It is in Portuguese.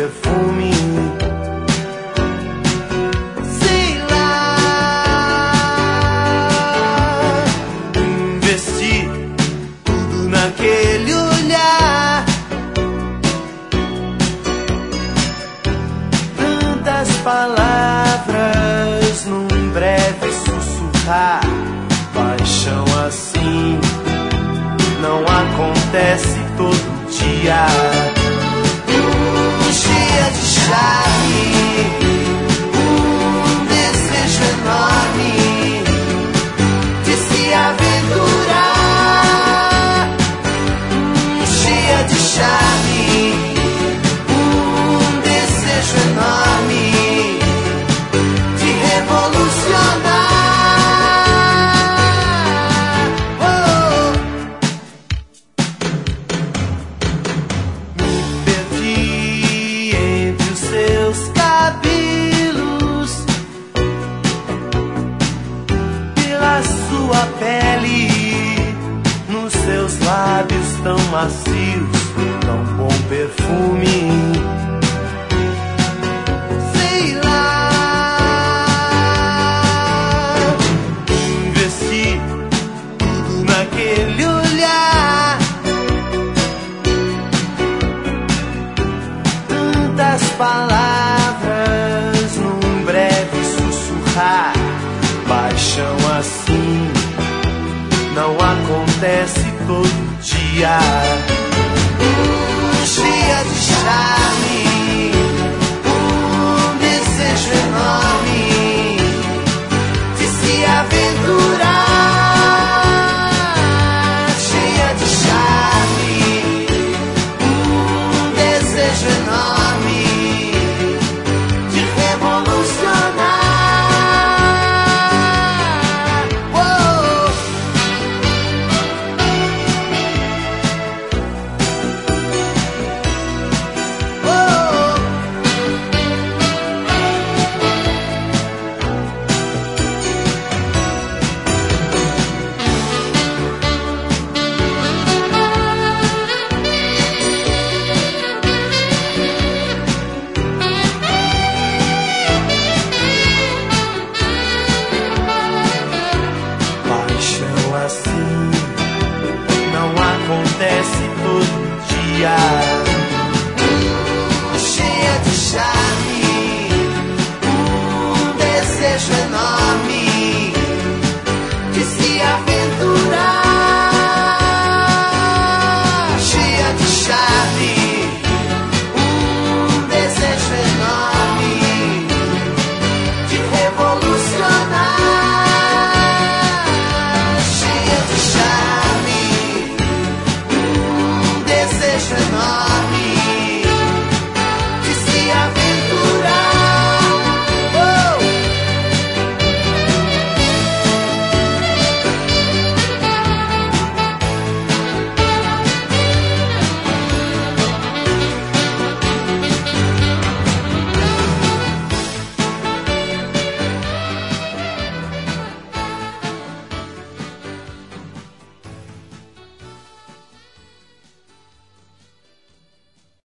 perfume. Sei lá, investi tudo naquele olhar. Tantas palavras num breve sussurrar. Paixão assim não acontece todo dia. Cheia de charme, desejo enorme de se aventurar. Cheia de charme, desejo enorme de revolucionar. Sua pele, nos seus lábios tão macios, tão bom perfume. Sei lá, investi tudo naquele olhar. Tantas palavras num breve sussurrar. Paixão assim não acontece todo dia. Cheia de charme, desejo enorme de se aventurar. Cheia de charme, desejo enorme de revolucionar. Acontece todo dia. Cheia de charme, desejo enorme de se aventurar. Cheia de charme, desejo enorme de revolucionar. Cheia de charme, desejo enorme